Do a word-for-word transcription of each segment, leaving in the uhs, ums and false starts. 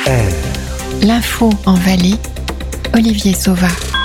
R. L'info en Valais, Olivier Sauva.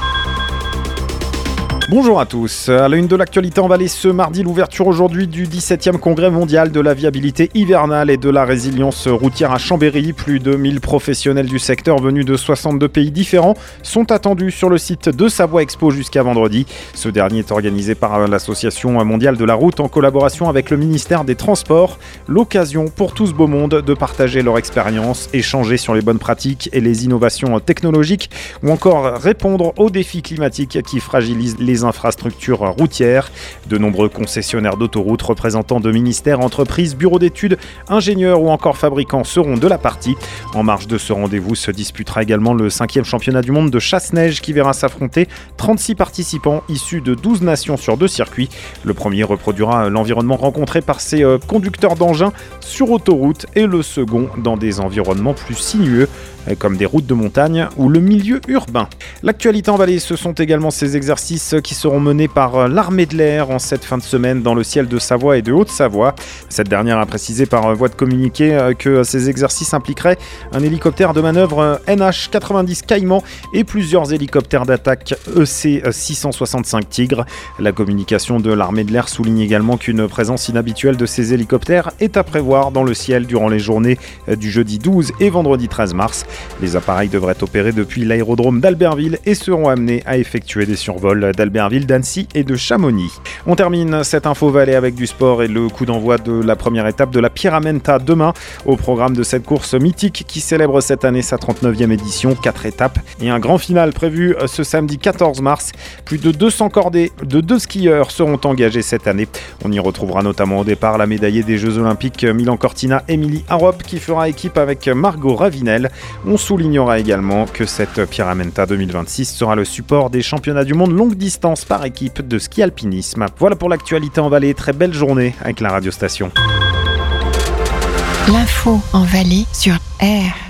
Bonjour à tous. À la une de l'actualité en Valais ce mardi, l'ouverture aujourd'hui du dix-septième congrès mondial de la viabilité hivernale et de la résilience routière à Chambéry. Plus de mille professionnels du secteur venus de soixante-deux pays différents sont attendus sur le site de Savoie Expo jusqu'à vendredi. Ce dernier est organisé par l'Association mondiale de la route en collaboration avec le ministère des Transports. L'occasion pour tout ce beau monde de partager leur expérience, échanger sur les bonnes pratiques et les innovations technologiques ou encore répondre aux défis climatiques qui fragilisent les infrastructures routières. De nombreux concessionnaires d'autoroutes, représentants de ministères, entreprises, bureaux d'études, ingénieurs ou encore fabricants seront de la partie. En marge de ce rendez-vous se disputera également le cinquième championnat du monde de chasse-neige qui verra s'affronter trente-six participants issus de douze nations sur deux circuits. Le premier reproduira l'environnement rencontré par ces conducteurs d'engins sur autoroute et le second dans des environnements plus sinueux comme des routes de montagne ou le milieu urbain. L'actualité en Valais, ce sont également ces exercices qui seront menés par l'armée de l'air en cette fin de semaine dans le ciel de Savoie et de Haute-Savoie. Cette dernière a précisé par voie de communiqué que ces exercices impliqueraient un hélicoptère de manœuvre N H quatre-vingt-dix Caïman et plusieurs hélicoptères d'attaque E C six cent soixante-cinq Tigre. La communication de l'armée de l'air souligne également qu'une présence inhabituelle de ces hélicoptères est à prévoir dans le ciel durant les journées du jeudi douze et vendredi treize mars. Les appareils devraient opérer depuis l'aérodrome d'Albertville et seront amenés à effectuer des survols d'Albertville, d'Annecy et de Chamonix. On termine cette info Valais avec du sport et le coup d'envoi de la première étape de la Pyramenta demain. Au programme de cette course mythique qui célèbre cette année sa trente-neuvième édition, quatre étapes et un grand final prévu ce samedi quatorze mars. Plus de deux cents cordées de deux skieurs seront engagés cette année. On y retrouvera notamment au départ la médaillée des Jeux Olympiques Milan Cortina, Émilie Harop, qui fera équipe avec Margot Ravinel. On soulignera également que cette Pyramenta deux mille vingt-six sera le support des championnats du monde longue distance par équipe de ski alpinisme. Voilà pour l'actualité en Valais. Très belle journée avec la radio station. L'info en Valais sur R.